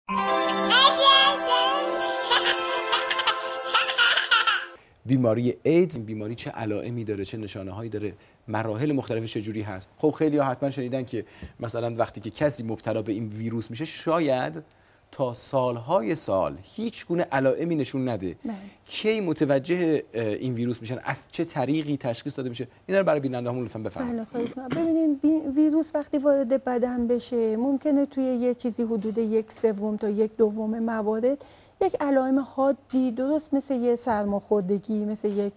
بیماری ایدز، بیماری چه علائمی داره، چه نشانه‌هایی داره، مراحل مختلفش چجوری هست؟ خب خیلی‌ها حتما شنیدن که مثلا وقتی که کسی مبتلا به این ویروس میشه شاید تا سالهای سال هیچ گونه علائمی نشون نده. کی متوجه این ویروس میشن؟ از چه طریقی تشخیص داده میشه؟ اینا رو برای بیننده‌هامون لطفاً بفرمایید. ببینید ویروس وقتی وارد بدن بشه ممکنه توی یه چیزی حدود 1/3 تا 1/2 موارد یک علائم حادی درست مثل یه سرماخوردگی، مثل یک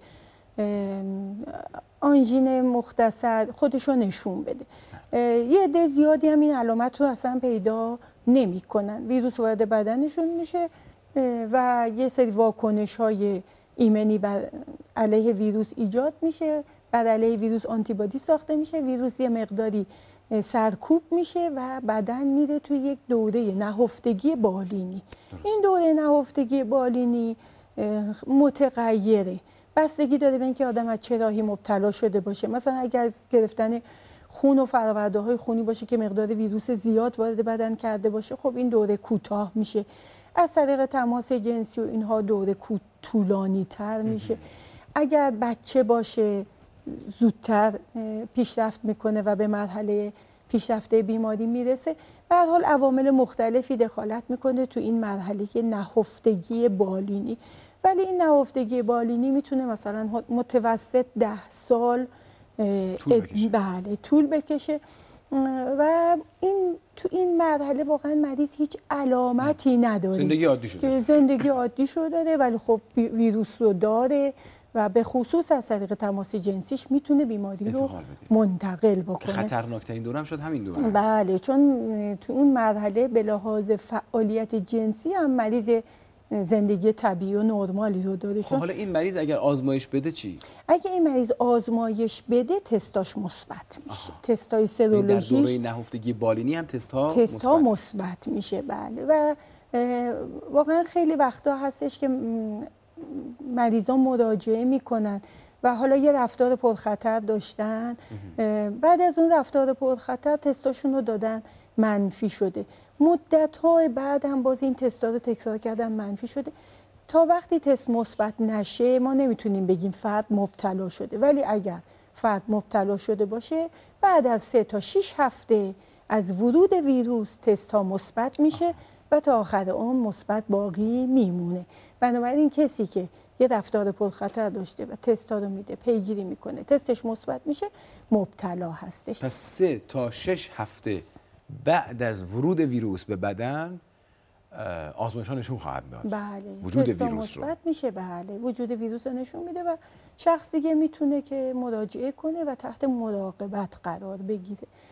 آنژین مختصر خودشو نشون بده. یه عده زیادی هم این علامت رو اصلا پیدا نمی‌کنن. ویروس وارد بدنشون میشه و یه سری واکنش‌های ایمنی بر علیه ویروس ایجاد میشه، بر علیه ویروس آنتیبادی ساخته میشه، ویروس یه مقداری سرکوب میشه و بدن میره توی یک دوره نهفتگی بالینی. این دوره نهفتگی بالینی متغیره، بستگی داره به اینکه آدم از چه راهی مبتلا شده باشه. مثلا اگر از گرفتن خون و فرآورده های خونی باشه که مقدار ویروس زیاد وارد بدن کرده باشه، خب این دوره کوتاه میشه. از طریق تماس جنسی و اینها دوره طولانی تر میشه. اگر بچه باشه زودتر پیشرفت میکنه و به مرحله پیشرفته بیماری میرسه. به هر حال عوامل مختلفی دخالت میکنه تو این مرحله نهفتگی بالینی، ولی این نهفتگی بالینی میتونه مثلا متوسط 10 سال طول بکشه و این تو این مرحله واقعا مریض هیچ علامتی نداره، زندگی عادی شده که زندگی عادی شده داره، ولی خب ویروس رو داره و به خصوص از طریق تماس جنسیش میتونه بیماری رو منتقل بکنه. خطرناکترین دوره هم شد همین دوره است. بله، چون تو اون مرحله به لحاظ فعالیت جنسی هم مریض زندگی طبیعی و نرمالی رو داره. خب حالا این مریض اگر آزمایش بده چی؟ اگه این مریض آزمایش بده تستاش مثبت میشه. تستای سرولوژیش در دوره نهفتگی بالینی هم تست‌ها مثبت میشه. بله، و واقعا خیلی وقتا هستش که مریضان مراجعه میکنن و حالا یه رفتار پرخطر داشتن، بعد از اون رفتار پرخطر تستاشون رو دادن منفی شده، مدت‌های بعد هم باز این تستا رو تکرار کردن منفی شده. تا وقتی تست مثبت نشه ما نمیتونیم بگیم فرد مبتلا شده، ولی اگر فرد مبتلا شده باشه بعد از 3 تا 6 هفته از ورود ویروس تست ها مثبت میشه و تا آخر عمر مثبت باقی میمونه. بنابراین کسی که یه رفتار پرخطر داشته و تست ها رو میده، پیگیری میکنه، تستش مثبت میشه، مبتلا هستش. پس 3 تا 6 هفته بعد از ورود ویروس به بدن آزمایش ها نشون خواهد داد. بله، وجود ویروس رو مثبت میشه. بله، وجود ویروس رو نشون میده و شخص دیگه میتونه که مراجعه کنه و تحت مراقبت قرار بگیره.